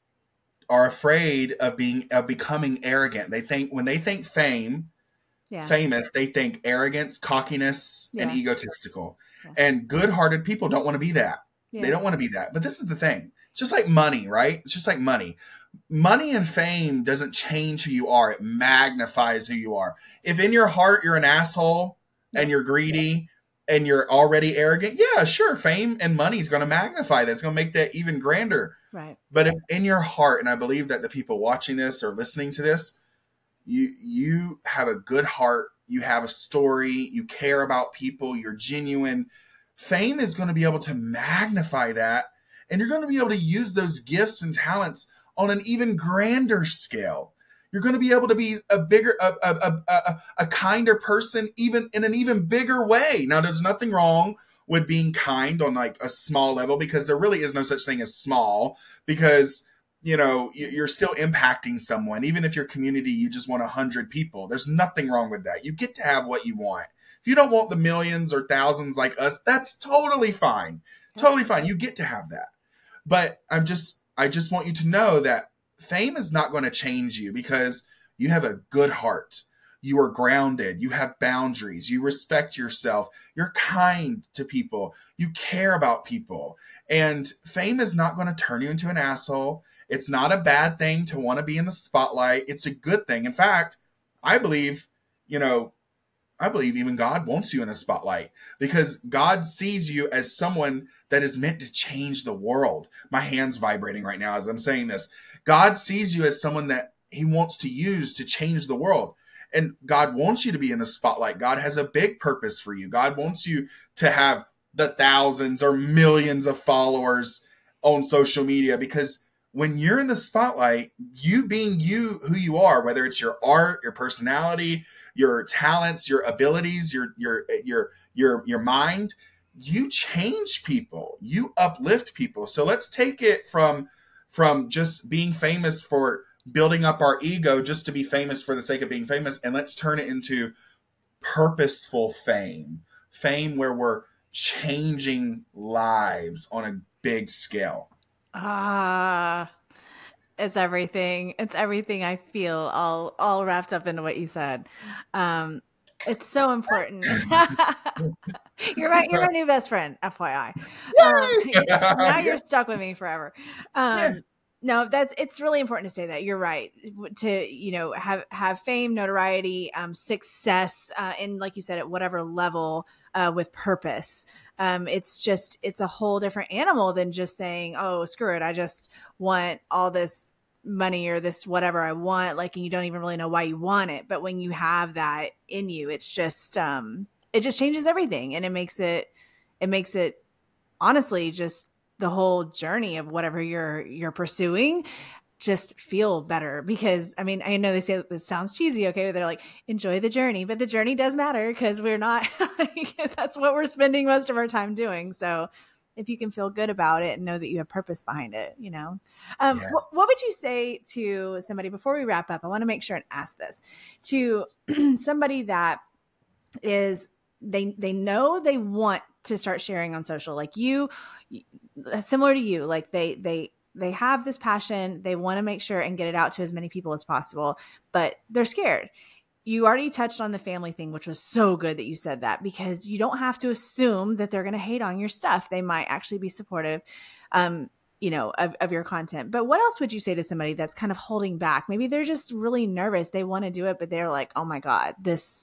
are afraid of being of becoming arrogant. They think when they think fame, yeah. famous, they think arrogance, cockiness, yeah. and egotistical. Yeah. And good-hearted people don't want to be that. Yeah. They don't want to be that. But this is the thing. It's just like money, right? It's just like money. Money and fame doesn't change who you are. It magnifies who you are. If in your heart you're an asshole and you're greedy, and you're already arrogant, yeah, sure, fame and money is going to magnify that. It's going to make that even grander. Right. But if in your heart, and I believe that the people watching this or listening to this, you you have a good heart, you have a story, you care about people, you're genuine, fame is going to be able to magnify that, and you're going to be able to use those gifts and talents on an even grander scale. You're going to be able to be a bigger, a, a, a, a kinder person, even in an even bigger way. Now, there's nothing wrong with being kind on like a small level, because there really is no such thing as small, because, you know, you're still impacting someone. Even if your community, you just want a hundred people, there's nothing wrong with that. You get to have what you want. If you don't want the millions or thousands like us, that's totally fine. Totally fine. You get to have that. But I'm just, I just want you to know that fame is not going to change you, because you have a good heart. You are grounded. You have boundaries. You respect yourself. You're kind to people. You care about people. And fame is not going to turn you into an asshole. It's not a bad thing to want to be in the spotlight. It's a good thing. In fact, I believe, you know, I believe even God wants you in the spotlight because God sees you as someone that is meant to change the world. My hand's vibrating right now as I'm saying this. God sees you as someone that he wants to use to change the world. And God wants you to be in the spotlight. God has a big purpose for you. God wants you to have the thousands or millions of followers on social media, because when you're in the spotlight, you being you, who you are, whether it's your art, your personality, your talents, your abilities, your your your your your mind, you change people. You uplift people. So let's take it from from just being famous for building up our ego just to be famous for the sake of being famous, and let's turn it into purposeful fame. Fame where we're changing lives on a big scale. Ah, it's everything. It's everything I feel all all wrapped up into what you said. Um, it's so important. You're right. You're my new best friend, F Y I. Um, now you're stuck with me forever. Um, no, that's it's really important to say that. You're right. To, you know, have have fame, notoriety, um, success, uh, and like you said, at whatever level, uh, with purpose. Um, it's just, it's a whole different animal than just saying, oh, screw it, I just want all this money or this whatever I want. Like, and you don't even really know why you want it. But when you have that in you, it's just, um, it just changes everything. And it makes it, it makes it honestly just the whole journey of whatever you're, you're pursuing just feel better. Because I mean, I know they say it sounds cheesy. Okay. They're like, enjoy the journey, but the journey does matter because we're not, like, that's what we're spending most of our time doing. So if you can feel good about it and know that you have purpose behind it, you know, um, Yes. what, what would you say to somebody before we wrap up? I want to make sure and ask this to somebody that is, they, they know they want to start sharing on social, like you, similar to you, like they, they, they have this passion. They want to make sure and get it out to as many people as possible, but they're scared. You already touched on the family thing, which was so good that you said that, because you don't have to assume that they're going to hate on your stuff. They might actually be supportive, um, you know, of, of your content. But what else would you say to somebody that's kind of holding back? Maybe they're just really nervous. They want to do it, but they're like, oh my God, this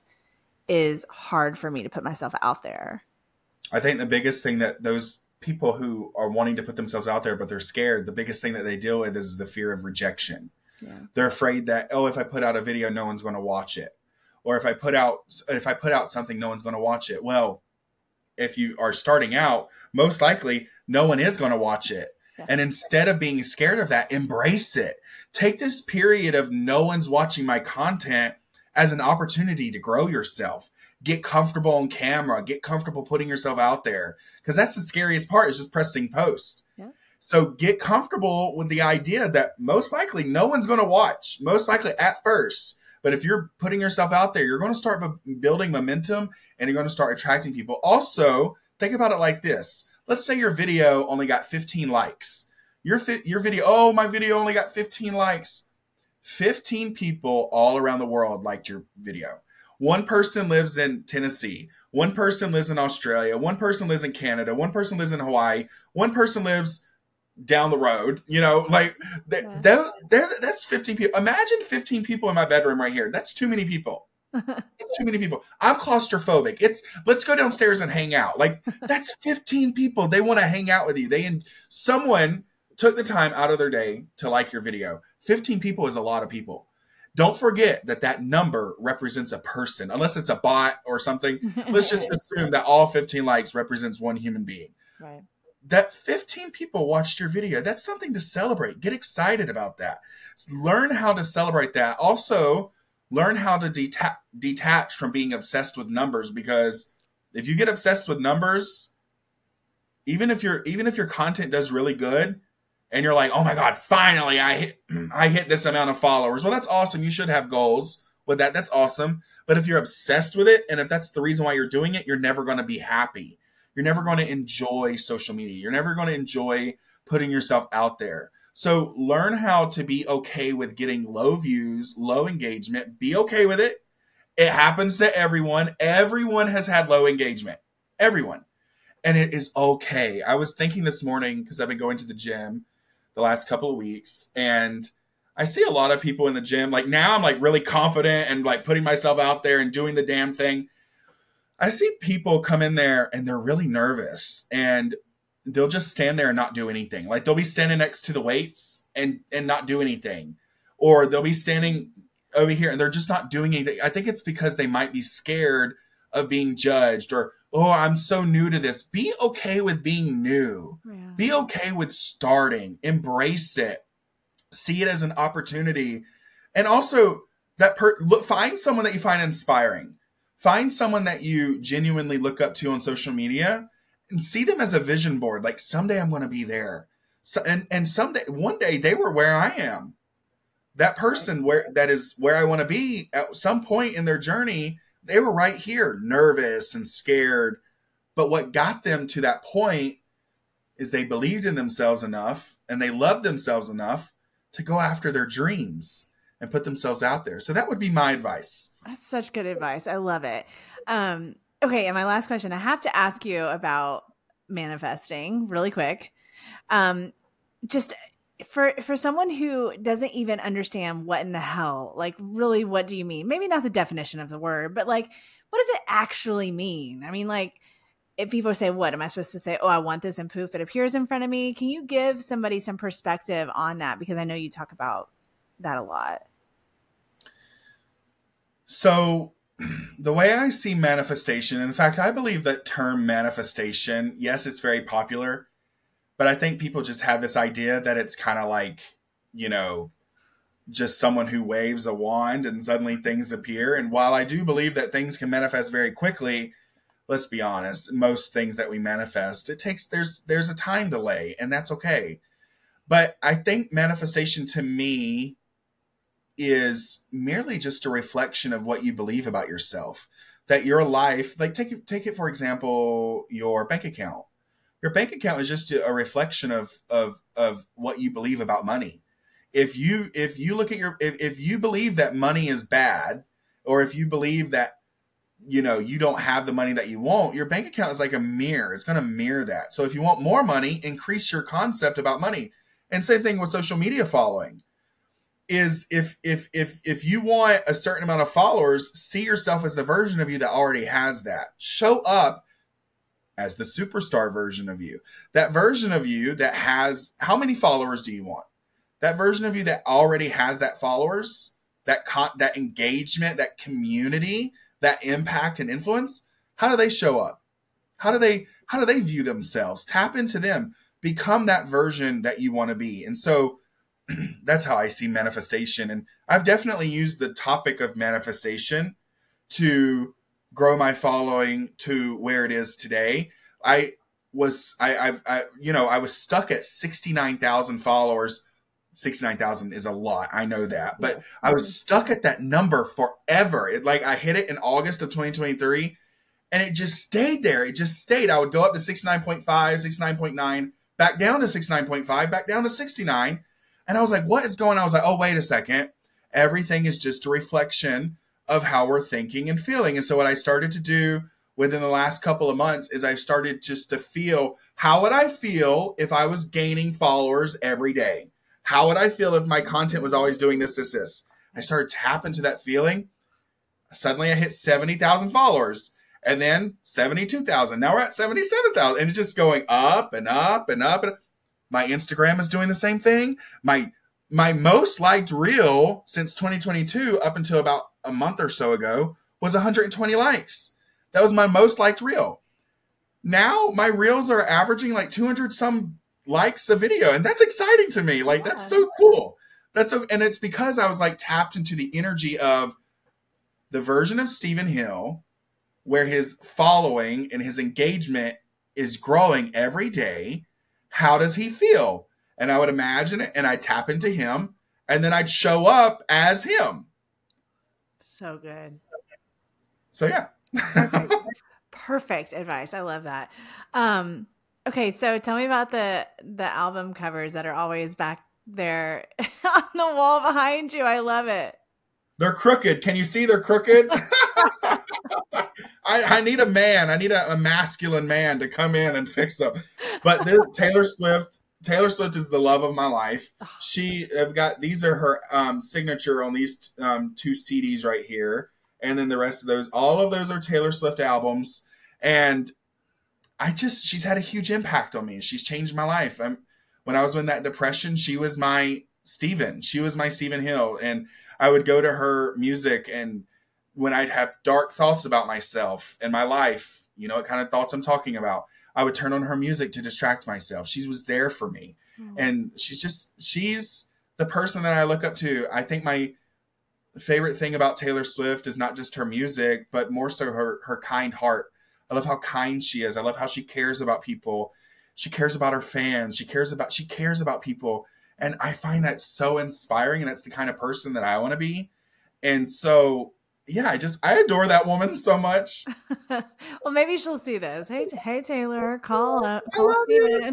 is hard for me to put myself out there. I think the biggest thing that those people who are wanting to put themselves out there, but they're scared, the biggest thing that they deal with is the fear of rejection. Yeah. They're afraid that, oh, if I put out a video, no one's going to watch it. Or if I put out, if I put out something, no one's going to watch it. Well, if you are starting out, most likely no one is going to watch it. Yeah. And instead of being scared of that, embrace it. Take this period of no one's watching my content as an opportunity to grow yourself. Get comfortable on camera. Get comfortable putting yourself out there. Because that's the scariest part, is just pressing post. Yeah. So get comfortable with the idea that most likely no one's going to watch. Most likely at first. But if you're putting yourself out there, you're going to start building momentum and you're going to start attracting people. Also, think about it like this. Let's say your video only got fifteen likes. Your, fi- your video, oh, my video only got fifteen likes. fifteen people all around the world liked your video. One person lives in Tennessee. One person lives in Australia. One person lives in Canada. One person lives in Hawaii. One person lives down the road. You know, like that, yeah. that, that, that's fifteen people. Imagine fifteen people in my bedroom right here. That's too many people. It's too many people. I'm claustrophobic. It's let's go downstairs and hang out. Like that's fifteen people. They want to hang out with you. They and someone took the time out of their day to like your video. fifteen people is a lot of people. Don't forget that that number represents a person, unless it's a bot or something. Let's just assume that all fifteen likes represents one human being. Right. That fifteen people watched your video. That's something to celebrate. Get excited about that. Learn how to celebrate that. Also, learn how to deta- detach from being obsessed with numbers, because if you get obsessed with numbers, even if your even if your content does really good, and you're like, oh my God, finally I hit I hit this amount of followers. Well, that's awesome. You should have goals with that. That's awesome. But if you're obsessed with it, and if that's the reason why you're doing it, you're never going to be happy. You're never going to enjoy social media. You're never going to enjoy putting yourself out there. So learn how to be okay with getting low views, low engagement. Be okay with it. It happens to everyone. Everyone has had low engagement. Everyone. And it is okay. I was thinking this morning, because I've been going to the gym the last couple of weeks, and I see a lot of people in the gym. Like now I'm like really confident and like putting myself out there and doing the damn thing. I see people come in there and they're really nervous and they'll just stand there and not do anything. Like they'll be standing next to the weights and, and not do anything. Or they'll be standing over here and they're just not doing anything. I think it's because they might be scared of being judged, or, oh, I'm so new to this. Be okay with being new. Yeah. Be okay with starting. Embrace it. See it as an opportunity. And also that per- look, find someone that you find inspiring. Find someone that you genuinely look up to on social media and see them as a vision board. Like someday I'm going to be there. So, and, and someday, one day they were where I am. That person where that is where I want to be at some point in their journey, they were right here, nervous and scared. But what got them to that point is they believed in themselves enough and they loved themselves enough to go after their dreams and put themselves out there. So that would be my advice. That's such good advice. I love it. Um, okay. And my last question, I have to ask you about manifesting really quick. Um, just for, for someone who doesn't even understand what in the hell, like really, what do you mean? Maybe not the definition of the word, but like, what does it actually mean? I mean, like if people say, what am I supposed to say? Oh, I want this and poof, it appears in front of me. Can you give somebody some perspective on that? Because I know you talk about that a lot. So the way I see manifestation, in fact, I believe that term manifestation, yes, it's very popular, but I think people just have this idea that it's kind of like, you know, just someone who waves a wand and suddenly things appear. And while I do believe that things can manifest very quickly, let's be honest, most things that we manifest, it takes, there's, there's a time delay, and that's okay. But I think manifestation to me is merely just a reflection of what you believe about yourself, that your life, like take it, take it, for example, your bank account. Your bank account is just a reflection of, of, of what you believe about money. If you, if you look at your, if, if you believe that money is bad, or if you believe that, you know, you don't have the money that you want, your bank account is like a mirror. It's going to mirror that. So if you want more money, increase your concept about money. And same thing with social media following. Is if if if if you want a certain amount of followers, see yourself as the version of you that already has that. Show up as the superstar version of you. That version of you that has, how many followers do you want? That version of you that already has that followers, that con- that engagement, that community, that impact and influence. How do they show up? How do they how do they view themselves? Tap into them. Become that version that you want to be. And so that's how I see manifestation. And I've definitely used the topic of manifestation to grow my following to where it is today. I was, I, I've, I, you know, I was stuck at sixty-nine thousand followers. sixty-nine thousand is a lot. I know that, but I was stuck at that number forever. It like, I hit it in August of twenty twenty-three and it just stayed there. It just stayed. I would go up to sixty-nine point five, sixty-nine point nine, back down to sixty-nine point five, back down to sixty-nine. And I was like, what is going on? I was like, oh, wait a second. Everything is just a reflection of how we're thinking and feeling. And so what I started to do within the last couple of months is I've started just to feel, how would I feel if I was gaining followers every day? How would I feel if my content was always doing this, this, this? I started tapping into that feeling. Suddenly I hit seventy thousand followers and then seventy-two thousand. Now we're at seventy-seven thousand and it's just going up and up and up. And my Instagram is doing the same thing. My My most liked reel since twenty twenty-two up until about a month or so ago was one hundred twenty likes. That was my most liked reel. Now my reels are averaging like two hundred some likes a video. And that's exciting to me. Like, that's so cool. That's so, and it's because I was like tapped into the energy of the version of Stephen Hill where his following and his engagement is growing every day. How does he feel? And I would imagine it and I'd tap into him and then I'd show up as him. So good. So yeah. Perfect. Perfect advice. I love that. Um, okay. So tell me about the, the album covers that are always back there on the wall behind you. I love it. They're crooked. Can you see they're crooked? I, I need a man. I need a, a masculine man to come in and fix them. But this, Taylor Swift, Taylor Swift is the love of my life. She, I've got, these are her um, signature on these um, two C Ds right here. And then the rest of those, all of those are Taylor Swift albums. And I just, she's had a huge impact on me. She's changed my life. I'm, when I was in that depression, she was my Stephen. She was my Stephen Hill. And I would go to her music, and when I'd have dark thoughts about myself and my life, you know, what kind of thoughts I'm talking about, I would turn on her music to distract myself. She was there for me. Mm. And she's just, she's the person that I look up to. I think my favorite thing about Taylor Swift is not just her music, but more so her, her kind heart. I love how kind she is. I love how she cares about people. She cares about her fans. She cares about, she cares about people. And I find that so inspiring. And that's the kind of person that I want to be. And so, yeah, I just, I adore that woman so much. Well, maybe she'll see this. Hey, hey, Taylor, call up. Call up well,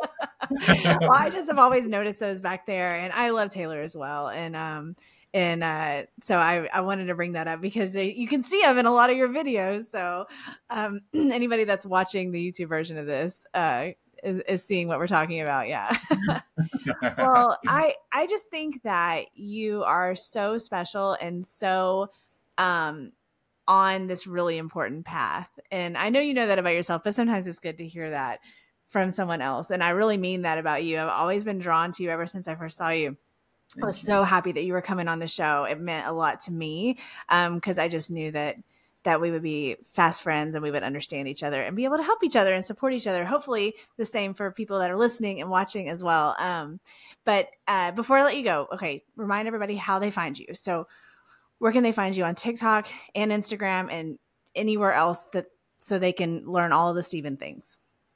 I just have always noticed those back there. And I love Taylor as well. And, um, And uh, so I, I wanted to bring that up because they, you can see them in a lot of your videos. So um, anybody that's watching the YouTube version of this uh, is, is seeing what we're talking about. Yeah. Well, I, I just think that you are so special and so um, on this really important path. And I know you know that about yourself, but sometimes it's good to hear that from someone else. And I really mean that about you. I've always been drawn to you ever since I first saw you. I was so happy that you were coming on the show. It meant a lot to me because um, I just knew that that we would be fast friends and we would understand each other and be able to help each other and support each other. Hopefully the same for people that are listening and watching as well. Um, but uh, before I let you go, okay, remind everybody how they find you. So where can they find you on TikTok and Instagram and anywhere else that so they can learn all of the Stephen things?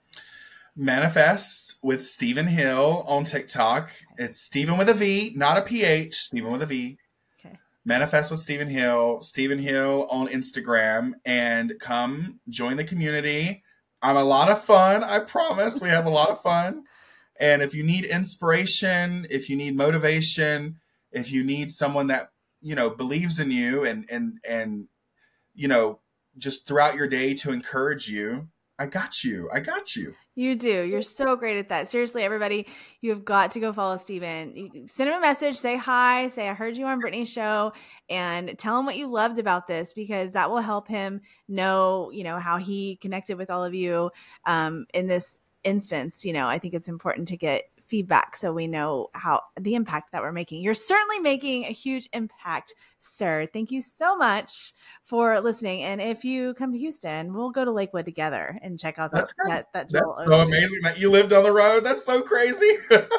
Manifest with Stephen Hill on TikTok. It's Stephen with a V, not a P H. Stephen with a V. Okay. Manifest with Stephen Hill. Stephen Hill on Instagram. And come join the community. I'm a lot of fun. I promise. We have a lot of fun. And if you need inspiration, if you need motivation, if you need someone that, you know, believes in you and and and you know, just throughout your day to encourage you, I got you. I got you. You do. You're so great at that. Seriously, everybody, you have got to go follow Stephen. Send him a message. Say hi. Say, I heard you on Brittany's show, and tell him what you loved about this, because that will help him know, you know, how he connected with all of you um, in this instance. You know, I think it's important to get feedback so we know how the impact that we're making. You're certainly making a huge impact, sir. Thank you so much for listening. And if you come to Houston, we'll go to Lakewood together and check out that. That's, that, that That's so amazing that you lived on the road. That's so crazy.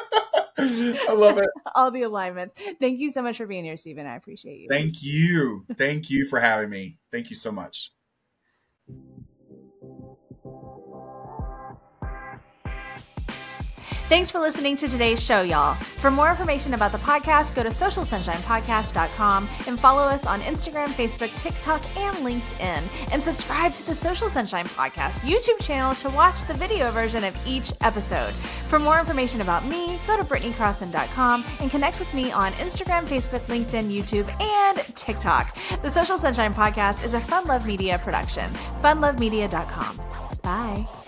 I love it. All the alignments. Thank you so much for being here, Stephen. I appreciate you. Thank you. Thank you for having me. Thank you so much. Thanks for listening to today's show, y'all. For more information about the podcast, go to social sunshine podcast dot com and follow us on Instagram, Facebook, TikTok, and LinkedIn. And subscribe to the Social Sunshine Podcast YouTube channel to watch the video version of each episode. For more information about me, go to brittany crossan dot com and connect with me on Instagram, Facebook, LinkedIn, YouTube, and TikTok. The Social Sunshine Podcast is a Fun Love Media production. fun love media dot com. Bye.